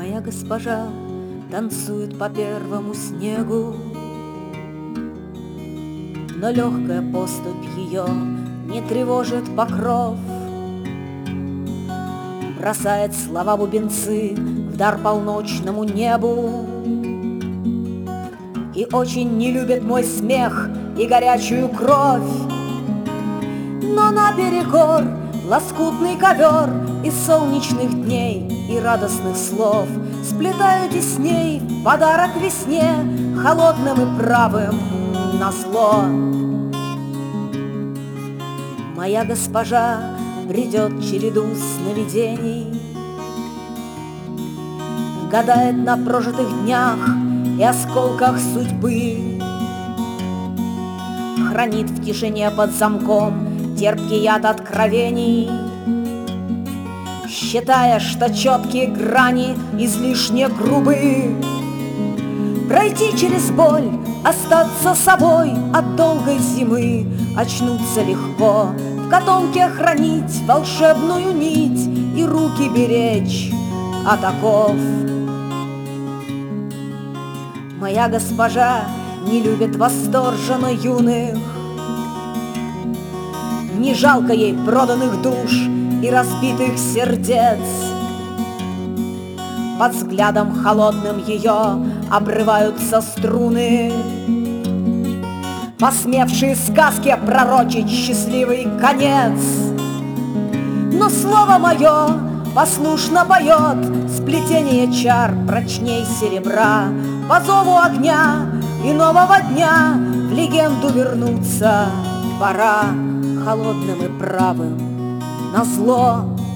Моя госпожа танцует по первому снегу, но легкая поступь ее не тревожит покров. Бросает слова бубенцы в дар полночному небу и очень не любит мой смех и горячую кровь. Но наперекор лоскутный ковер из солнечных дней и радостных слов сплетаю тесней подарок весне, холодным и правым назло. Моя госпожа бредет череду сновидений, гадает на прожитых днях и осколках судьбы, хранит в тишине под замком терпкий яд откровений, считая, что четкие грани излишне грубы. Пройти через боль, остаться собой от долгой зимы, очнуться легко, в котомке хранить волшебную нить и руки беречь от оков. Моя госпожа не любит восторженно юных, не жалко ей проданных душ и разбитых сердец. Под взглядом холодным ее обрываются струны, посмевшие сказке пророчить счастливый конец. Но слово мое послушно поет сплетение чар прочней серебра. По зову огня и нового дня в легенду вернуться пора, холодным и правым назло.